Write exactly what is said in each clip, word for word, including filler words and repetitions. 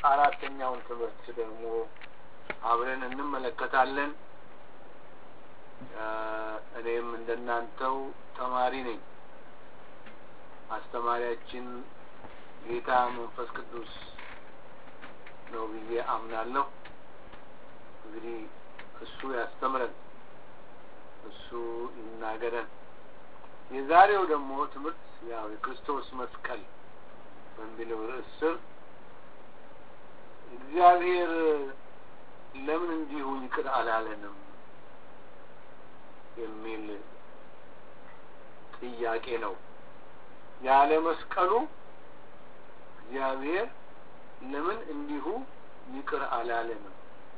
አራተኛውን ትምህርት ደግሞ አብረን እንመለከታለን። እኔም እንደናንተው ተማሪ ነኝ። አስተማሪያችን ጌታ መንፈስ ቅዱስ ነው ብዬ አምናለሁ። እንግዲህ እሱ ያስተምረን፣ እሱ ይናገረን። የዛሬው ደግሞ ትምህርት ያው የክርስቶስ መስቀል በሚለው ርዕስ ስር እግዚአብሔር ለምን እንዲሁ ይቅር አላለንም የሚል ጥያቄ ነው። ያለ መስቀሉ እግዚአብሔር ለምን እንዲሁ ይቅር አላለንም?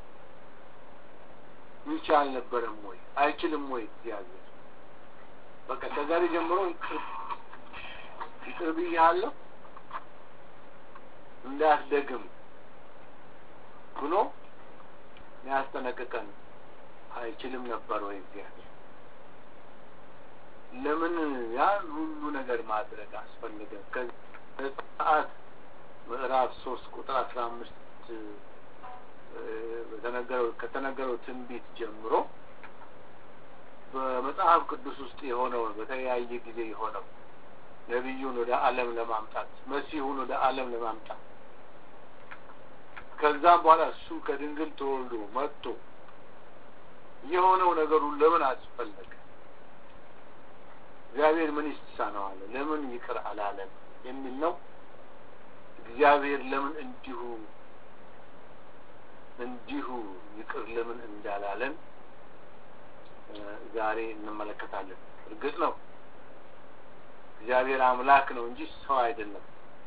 ይቻል ነበርም ወይ አይችልም ወይ? እግዚአብሔር በቃ ከዛሬ ጀምሮ ይቅር ብያለሁ እንዳትደግም ብሎ ያስጠነቅቀን አይችልም ነበር ወይ? እግዚአብሔር ለምን ያን ሁሉ ነገር ማድረግ አስፈለገ? ከዘጸአት ምዕራፍ ሶስት ቁጥር አስራ አምስት በተነገረው ከተነገረው ትንቢት ጀምሮ በመጽሐፍ ቅዱስ ውስጥ የሆነው በተለያየ ጊዜ የሆነው ነብዩን ወደ ዓለም ለማምጣት መሲሁን ወደ ዓለም ለማምጣት ከዛም በኋላ እሱ ከድንግል ተወልዶ መጥቶ የሆነው ነገሩ ለምን አስፈለገ? እግዚአብሔር ምን ይሳነዋል? ለምን ይቅር አላለም የሚል ነው። እግዚአብሔር ለምን እንዲሁ እንዲሁ ይቅር ለምን እንዳላለን ዛሬ እንመለከታለን። እርግጥ ነው እግዚአብሔር አምላክ ነው እንጂ ሰው አይደለም።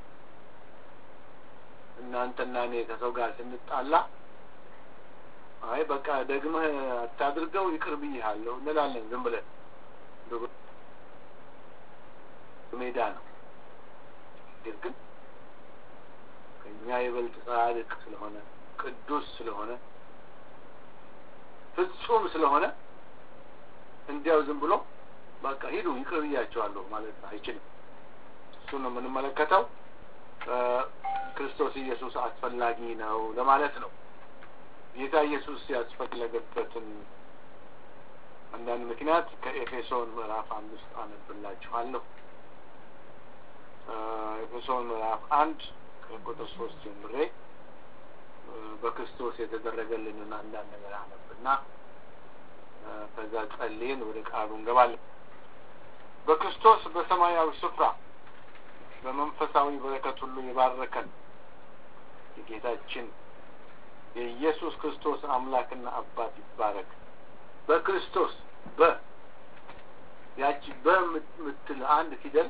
እናንተና እኔ ከሰው ጋር ስንጣላ አይ በቃ ደግመህ አታድርገው ይቅር ብዬሃለሁ እንላለን ዝም ብለን ሜዳ ነው። ግን ከኛ ይበልጥ ጻድቅ ስለሆነ ቅዱስ ስለሆነ ፍጹም ስለሆነ እንዲያው ዝም ብሎ በቃ ሂዱ ይቅር ብያቸዋለሁ ማለት አይችልም። እሱ ነው የምንመለከተው። ክርስቶስ ኢየሱስ አስፈላጊ ነው ለማለት ነው። ጌታ ኢየሱስ ያስፈለገበትን አንዳንድ ምክንያት ከኤፌሶን ምዕራፍ አንድ ውስጥ አነብላችኋለሁ። ኤፌሶን ምዕራፍ አንድ ከቁጥር ሶስት ጀምሬ በክርስቶስ የተደረገልንን አንዳንድ ነገር አነብና ከዛ ጸልየን ወደ ቃሉ እንገባለን። በክርስቶስ በሰማያዊ ስፍራ በመንፈሳዊ በረከት ሁሉ የባረከን የጌታችን የኢየሱስ ክርስቶስ አምላክና አባት ይባረክ። በክርስቶስ በ ያቺ በምትል አንድ ፊደል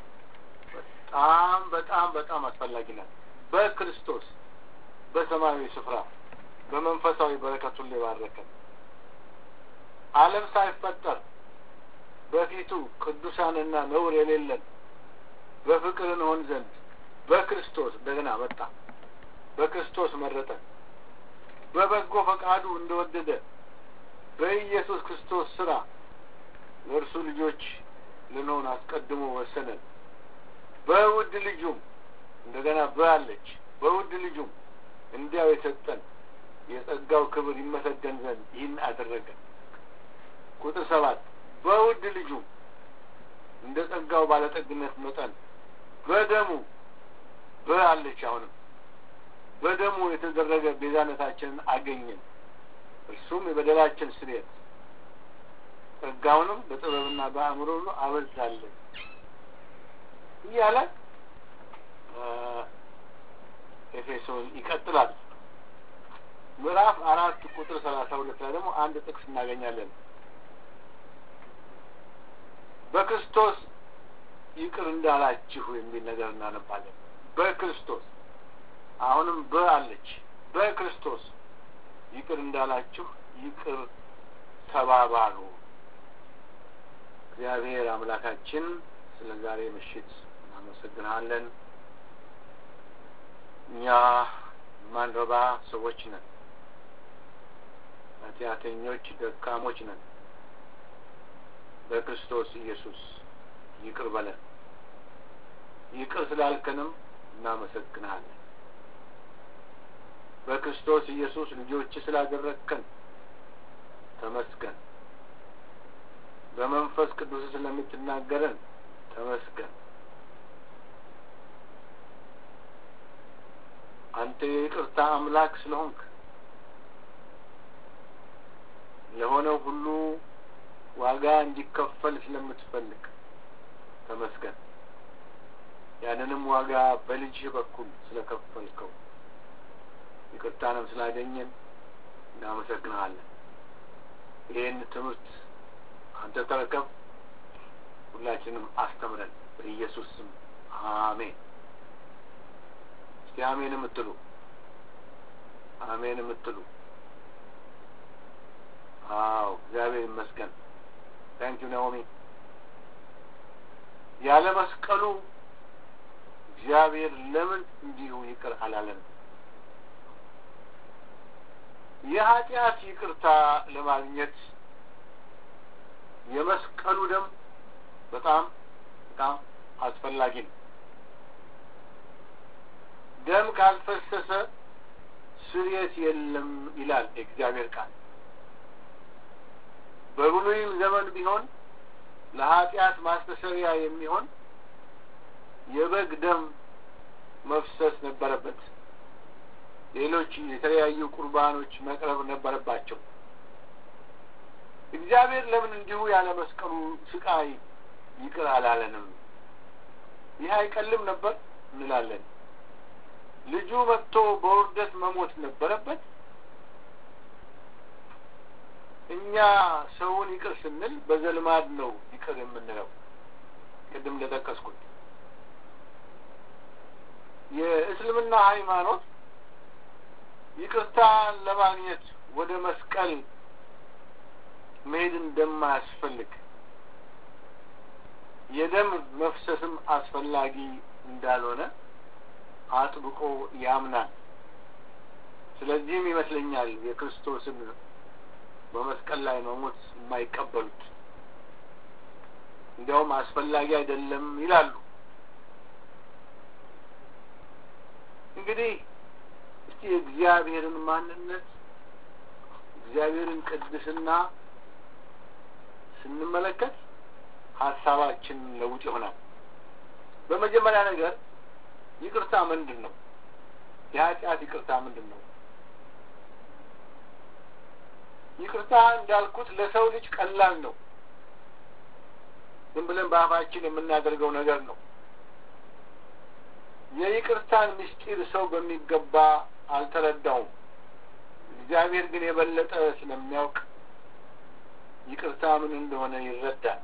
በጣም በጣም በጣም አስፈላጊ ናት። በክርስቶስ በሰማያዊ ስፍራ በመንፈሳዊ በረከት ሁሉ የባረከን ዓለም ሳይፈጠር በፊቱ ቅዱሳንና ነውር የሌለን በፍቅር እንሆን ዘንድ በክርስቶስ እንደገና መጣ። በክርስቶስ መረጠን በበጎ ፈቃዱ እንደወደደ በኢየሱስ ክርስቶስ ስራ ለእርሱ ልጆች ልንሆን አስቀድሞ ወሰነን። በውድ ልጁም እንደገና በአለች በውድ ልጁም እንዲያው የሰጠን የጸጋው ክብር ይመሰገን ዘንድ ይህን አደረገ። ቁጥር ሰባት በውድ ልጁም እንደ ጸጋው ባለጠግነት መጠን በደሙ በአለች አሁንም በደሙ የተደረገ ቤዛነታችንን አገኘን። እርሱም የበደላችን ስርየት ጸጋውንም በጥበብና በአእምሮ ሁሉ አበዛለን እያለ ኤፌሶን ይቀጥላል። ምዕራፍ አራት ቁጥር ሰላሳ ሁለት ላይ ደግሞ አንድ ጥቅስ እናገኛለን። በክርስቶስ ይቅር እንዳላችሁ የሚል ነገር እናነባለን። በክርስቶስ አሁንም በአለች በክርስቶስ ይቅር እንዳላችሁ ይቅር ተባባሉ። እግዚአብሔር አምላካችን ስለ ዛሬ ምሽት እናመሰግናለን። እኛ ማንረባ ሰዎች ነን፣ ኃጢአተኞች ደካሞች ነን። በክርስቶስ ኢየሱስ ይቅር በለን። ይቅር ስላልከንም እናመሰግናለን። በክርስቶስ ኢየሱስ ልጆች ስላደረግከን ተመስገን። በመንፈስ ቅዱስ ስለምትናገረን ተመስገን። አንተ የይቅርታ አምላክ ስለሆንክ ለሆነው ሁሉ ዋጋ እንዲከፈል ስለምትፈልግ ተመስገን። ያንንም ዋጋ በልጅህ በኩል ስለከፈልከው ይቅርታንም ስላገኘን እናመሰግናለን። ይህን ትምህርት አንተ ተረከብ፣ ሁላችንም አስተምረን በኢየሱስ ስም አሜን። እስቲ አሜን የምትሉ አሜን የምትሉ አዎ፣ እግዚአብሔር ይመስገን። ታንክ ዩ ናኦሚ። ያለ መስቀሉ እግዚአብሔር ለምን እንዲሁ ይቅር አላለን? የኃጢአት ይቅርታ ለማግኘት የመስቀሉ ደም በጣም በጣም አስፈላጊ ነው። ደም ካልፈሰሰ ስርየት የለም ይላል የእግዚአብሔር ቃል። በብሉይም ዘመን ቢሆን ለኃጢአት ማስተሰሪያ የሚሆን የበግ ደም መፍሰስ ነበረበት። ሌሎች የተለያዩ ቁርባኖች መቅረብ ነበረባቸው። እግዚአብሔር ለምን እንዲሁ ያለ መስቀሉ ስቃይ ይቅር አላለንም? ይህ አይቀልም ነበር እንላለን። ልጁ መጥቶ በውርደት መሞት ነበረበት። እኛ ሰውን ይቅር ስንል በዘልማድ ነው ይቅር የምንለው። ቅድም እንደጠቀስኩት የእስልምና ሃይማኖት ይቅርታን ለማግኘት ወደ መስቀል መሄድ እንደማያስፈልግ፣ የደም መፍሰስም አስፈላጊ እንዳልሆነ አጥብቆ ያምናል። ስለዚህም ይመስለኛል የክርስቶስን በመስቀል ላይ መሞት የማይቀበሉት። እንዲያውም አስፈላጊ አይደለም ይላሉ። እንግዲህ እስቲ የእግዚአብሔርን ማንነት፣ እግዚአብሔርን ቅድስና ስንመለከት ሀሳባችን ለውጥ ይሆናል። በመጀመሪያ ነገር ይቅርታ ምንድን ነው? የኃጢአት ይቅርታ ምንድን ነው? ይቅርታ እንዳልኩት ለሰው ልጅ ቀላል ነው። ዝም ብለን በአፋችን የምናደርገው ነገር ነው። የይቅርታን ምስጢር ሰው በሚገባ አልተረዳውም። እግዚአብሔር ግን የበለጠ ስለሚያውቅ ይቅርታ ምን እንደሆነ ይረዳል።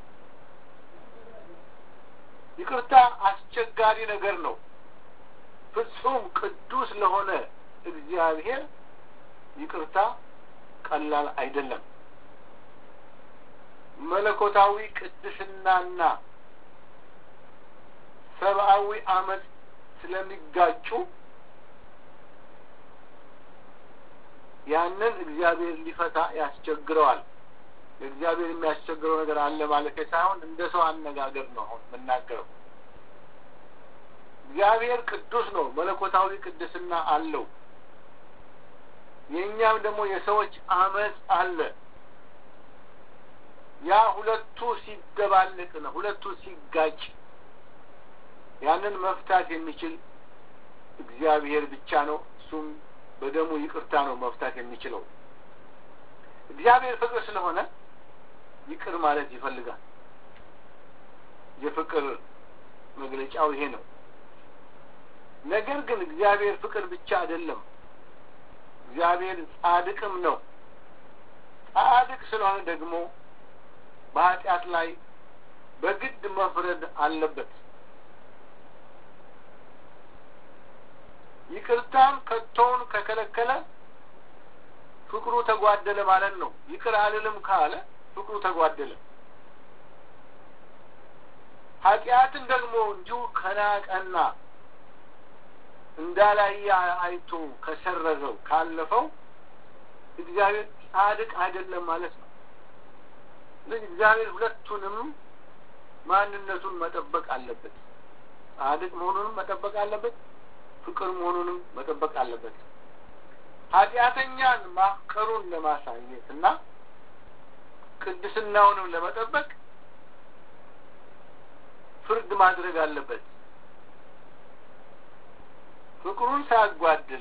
ይቅርታ አስቸጋሪ ነገር ነው። ፍጹም ቅዱስ ለሆነ እግዚአብሔር ይቅርታ ቀላል አይደለም። መለኮታዊ ቅድስናና ሰብአዊ አመት ስለሚጋጩ ያንን እግዚአብሔር ሊፈታ ያስቸግረዋል። እግዚአብሔር የሚያስቸግረው ነገር አለ ማለት ሳይሆን እንደ ሰው አነጋገር ነው አሁን የምናገረው። እግዚአብሔር ቅዱስ ነው፣ መለኮታዊ ቅድስና አለው። የኛም ደግሞ የሰዎች አመጽ አለ። ያ ሁለቱ ሲደባለቅ ነው፣ ሁለቱ ሲጋጭ ያንን መፍታት የሚችል እግዚአብሔር ብቻ ነው። እሱም በደሙ ይቅርታ ነው መፍታት የሚችለው። እግዚአብሔር ፍቅር ስለሆነ ይቅር ማለት ይፈልጋል። የፍቅር መግለጫው ይሄ ነው። ነገር ግን እግዚአብሔር ፍቅር ብቻ አይደለም፣ እግዚአብሔር ጻድቅም ነው። ጻድቅ ስለሆነ ደግሞ በኃጢአት ላይ በግድ መፍረድ አለበት። ይቅርታም ከቶውን ከከለከለ ፍቅሩ ተጓደለ ማለት ነው። ይቅር አልልም ካለ ፍቅሩ ተጓደለ። ኃጢአትን ደግሞ እንዲሁ ከናቀና እንዳላየ አይቶ ከሰረዘው ካለፈው እግዚአብሔር ጻድቅ አይደለም ማለት ነው። ስለዚህ እግዚአብሔር ሁለቱንም ማንነቱን መጠበቅ አለበት። ጻድቅ መሆኑንም መጠበቅ አለበት፣ ፍቅር መሆኑንም መጠበቅ አለበት። ኃጢአተኛን ማፍቀሩን ለማሳየትና ቅድስናውንም ለመጠበቅ ፍርድ ማድረግ አለበት። ፍቅሩን ሳያጓድል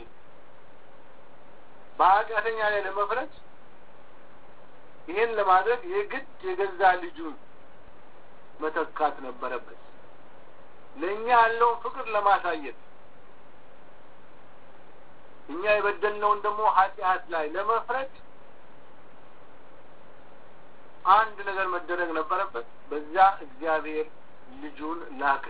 በኃጢአተኛ ላይ ለመፍረድ ይህን ለማድረግ የግድ የገዛ ልጁን መተካት ነበረበት። ለእኛ ያለውን ፍቅር ለማሳየት እኛ የበደልነውን ደግሞ ኃጢአት ላይ ለመፍረድ አንድ ነገር መደረግ ነበረበት። በዛ እግዚአብሔር ልጁን ላከ።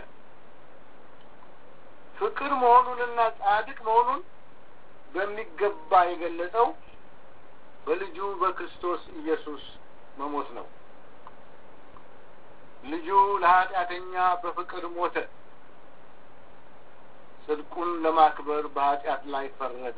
ፍቅር መሆኑንና ጻድቅ መሆኑን በሚገባ የገለጸው በልጁ በክርስቶስ ኢየሱስ መሞት ነው። ልጁ ለኃጢአተኛ በፍቅር ሞተ። ጽድቁን ለማክበር በኃጢአት ላይ ፈረደ።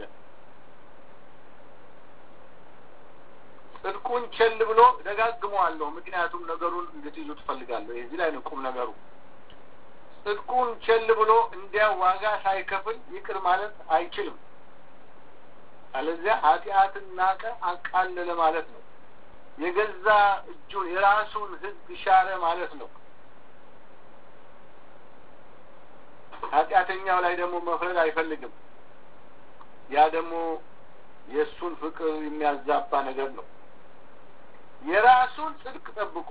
ጽድቁን ቸል ብሎ ደጋግመዋለሁ፣ ምክንያቱም ነገሩን እንድትይዙ ትፈልጋለሁ። እዚህ ላይ ነው ቁም ነገሩ። ጽድቁን ቸል ብሎ እንዲያው ዋጋ ሳይከፍል ይቅር ማለት አይችልም። አለዚያ ኃጢአትን ናቀ፣ አቃለለ ማለት ነው። የገዛ እጁን የራሱን ሕግ ሻረ ማለት ነው። ኃጢአተኛው ላይ ደግሞ መፍረድ አይፈልግም። ያ ደግሞ የእሱን ፍቅር የሚያዛባ ነገር ነው። የራሱን ጽድቅ ጠብቆ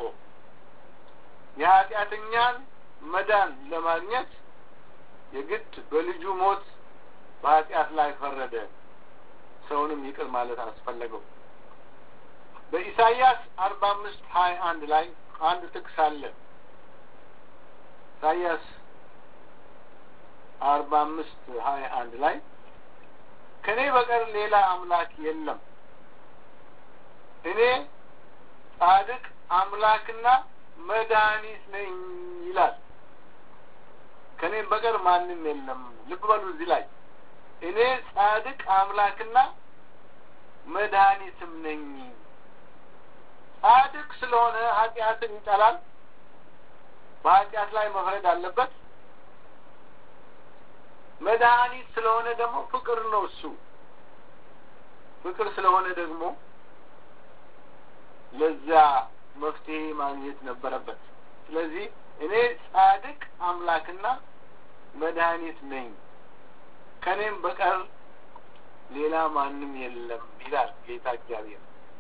የኃጢአተኛን መዳን ለማግኘት የግድ በልጁ ሞት በኃጢአት ላይ ፈረደ። ሰውንም ይቅር ማለት አስፈለገው። በኢሳይያስ አርባ አምስት ሀያ አንድ ላይ አንድ ጥቅስ አለ። ኢሳይያስ አርባ አምስት ሀያ አንድ ላይ ከኔ በቀር ሌላ አምላክ የለም፣ እኔ ጻድቅ አምላክና መድኃኒት ነኝ ይላል። ከኔም በቀር ማንም የለም። ልብ በሉ እዚህ ላይ እኔ ጻድቅ አምላክና መድኃኒትም ነኝ። ጻድቅ ስለሆነ ኃጢአትን ይጠላል፣ በኃጢአት ላይ መፍረድ አለበት። መድኃኒት ስለሆነ ደግሞ ፍቅር ነው። እሱ ፍቅር ስለሆነ ደግሞ ለዛ መፍትሄ ማግኘት ነበረበት። ስለዚህ እኔ ጻድቅ አምላክና መድኃኒት ነኝ፣ ከኔም በቀር ሌላ ማንም የለም ይላል ጌታ እግዚአብሔር።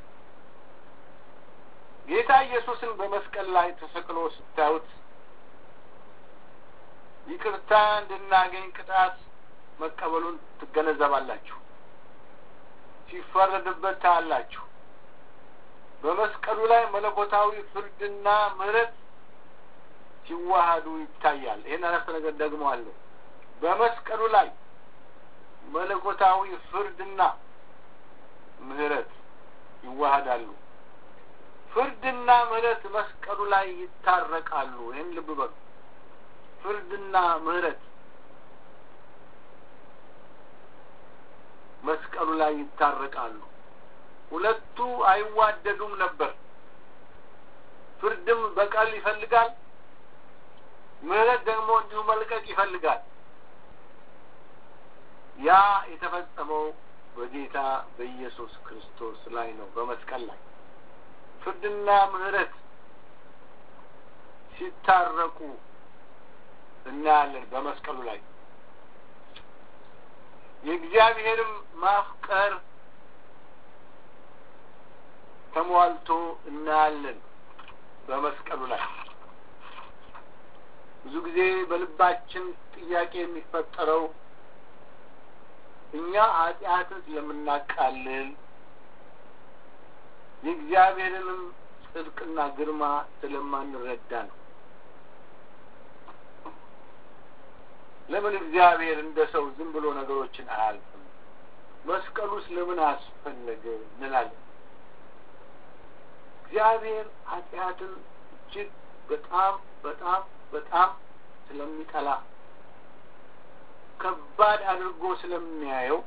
ጌታ ኢየሱስን በመስቀል ላይ ተሰቅሎ ስታዩት ይቅርታ እንድናገኝ ቅጣት መቀበሉን ትገነዘባላችሁ። ሲፈረድበት ታያላችሁ። በመስቀሉ ላይ መለኮታዊ ፍርድና ምሕረት ሲዋሃዱ ይታያል። ይሄን አረፍተ ነገር ደግመዋለሁ። በመስቀሉ ላይ መለኮታዊ ፍርድና ምሕረት ይዋሃዳሉ። ፍርድና ምሕረት መስቀሉ ላይ ይታረቃሉ። ይሄን ልብ በሉ። ፍርድና ምሕረት መስቀሉ ላይ ይታረቃሉ። ሁለቱ አይዋደዱም ነበር። ፍርድም በቀል ይፈልጋል፣ ምሕረት ደግሞ እንዲሁ መልቀቅ ይፈልጋል። ያ የተፈጸመው በጌታ በኢየሱስ ክርስቶስ ላይ ነው። በመስቀል ላይ ፍርድና ምሕረት ሲታረቁ እናያለን። በመስቀሉ ላይ የእግዚአብሔርም ማፍቀር ተሟልቶ እናያለን። በመስቀሉ ላይ ብዙ ጊዜ በልባችን ጥያቄ የሚፈጠረው እኛ ኃጢአትን ስለምናቃልል የእግዚአብሔርንም ጽድቅና ግርማ ስለማንረዳ ነው። ለምን እግዚአብሔር እንደ ሰው ዝም ብሎ ነገሮችን አያልፍም? መስቀሉስ ለምን አስፈለገ እንላለን። እግዚአብሔር ኃጢአትን እጅግ በጣም በጣም በጣም ስለሚጠላ ከባድ አድርጎ ስለሚያየው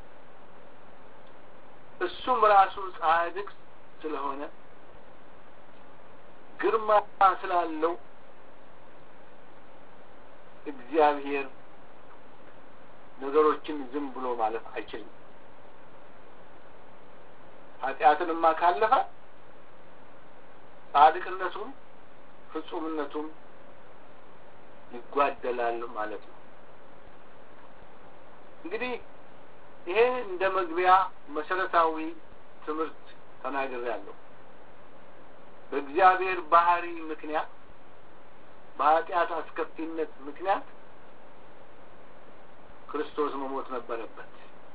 እሱም ራሱ ጻድቅ ስለሆነ ግርማ ስላለው እግዚአብሔር ነገሮችን ዝም ብሎ ማለት አይችልም። ኃጢአትንማ ካለፈ ጻድቅነቱም ፍጹምነቱም ይጓደላል ማለት ነው። እንግዲህ ይሄ እንደ መግቢያ መሰረታዊ ትምህርት ተናግሬያለሁ። በእግዚአብሔር ባህሪ ምክንያት በኃጢአት አስከፊነት ምክንያት ክርስቶስ መሞት ነበረበት።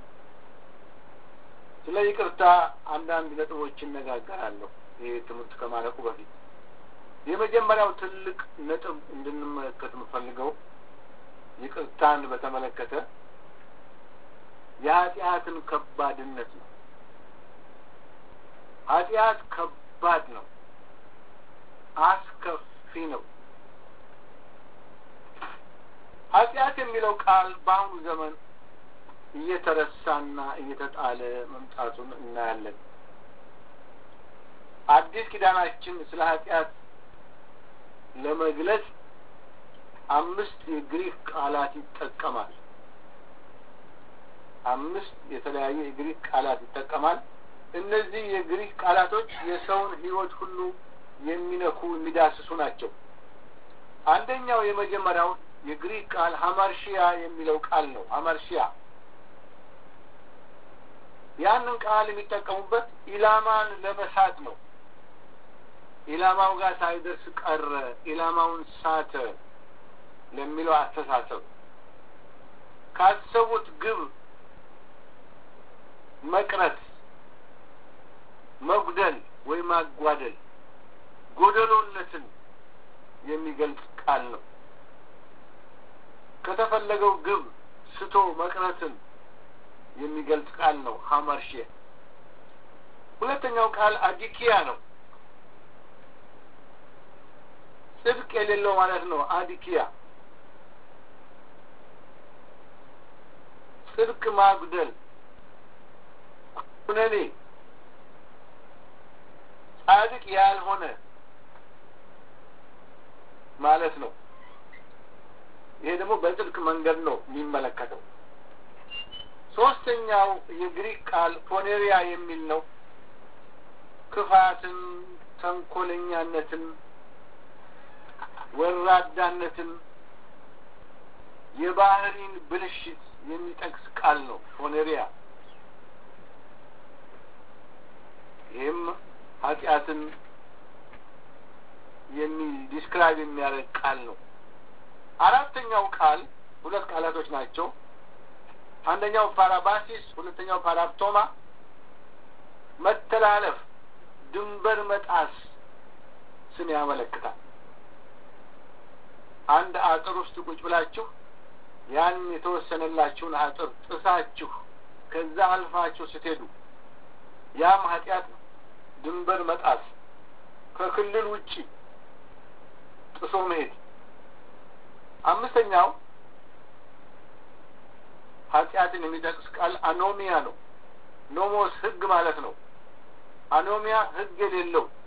ስለ ይቅርታ አንዳንድ ነጥቦችን እነጋገራለሁ ይሄ ትምህርት ከማለቁ በፊት። የመጀመሪያው ትልቅ ነጥብ እንድንመለከት የምፈልገው ይቅርታን በተመለከተ የኃጢአትን ከባድነት ነው። ኃጢአት ከባድ ነው፣ አስከፊ ነው። ኃጢአት የሚለው ቃል በአሁኑ ዘመን እየተረሳና እየተጣለ መምጣቱን እናያለን። አዲስ ኪዳናችን ስለ ኃጢአት ለመግለጽ አምስት የግሪክ ቃላት ይጠቀማል። አምስት የተለያዩ የግሪክ ቃላት ይጠቀማል። እነዚህ የግሪክ ቃላቶች የሰውን ሕይወት ሁሉ የሚነኩ የሚዳስሱ ናቸው። አንደኛው የመጀመሪያው የግሪክ ቃል ሀማርሺያ የሚለው ቃል ነው። ሀማርሺያ ያንን ቃል የሚጠቀሙበት ኢላማን ለመሳት ነው። ኢላማው ጋር ሳይደርስ ቀረ፣ ኢላማውን ሳተ ለሚለው አስተሳሰብ ካሰቡት ግብ መቅረት፣ መጉደል ወይ ማጓደል፣ ጎደሎነትን የሚገልጽ ቃል ነው። ከተፈለገው ግብ ስቶ መቅረትን የሚገልጽ ቃል ነው ሀማርሺያ። ሁለተኛው ቃል አዲኪያ ነው። ጽድቅ የሌለው ማለት ነው። አዲኪያ ጽድቅ ማጉደል፣ ኩነኔ፣ ጻድቅ ያልሆነ ማለት ነው። ይሄ ደግሞ በጽድቅ መንገድ ነው የሚመለከተው። ሶስተኛው የግሪክ ቃል ፖኔሪያ የሚል ነው። ክፋትን፣ ተንኮለኛነትን፣ ወራዳነትን፣ የባህሪን ብልሽት የሚጠቅስ ቃል ነው ፖኔሪያ። ይህም ኃጢአትን የሚ ዲስክራይብ የሚያደርግ ቃል ነው። አራተኛው ቃል ሁለት ቃላቶች ናቸው። አንደኛው ፓራባሲስ፣ ሁለተኛው ፓራፕቶማ። መተላለፍ፣ ድንበር መጣስ ስን ያመለክታል። አንድ አጥር ውስጥ ቁጭ ብላችሁ ያን የተወሰነላችሁን አጥር ጥሳችሁ ከዛ አልፋችሁ ስትሄዱ ያም ኃጢአት ነው። ድንበር መጣስ፣ ከክልል ውጪ ጥሶ መሄድ። አምስተኛው ኃጢአትን የሚጠቅስ ቃል አኖሚያ ነው። ኖሞስ ህግ ማለት ነው። አኖሚያ ህግ የሌለው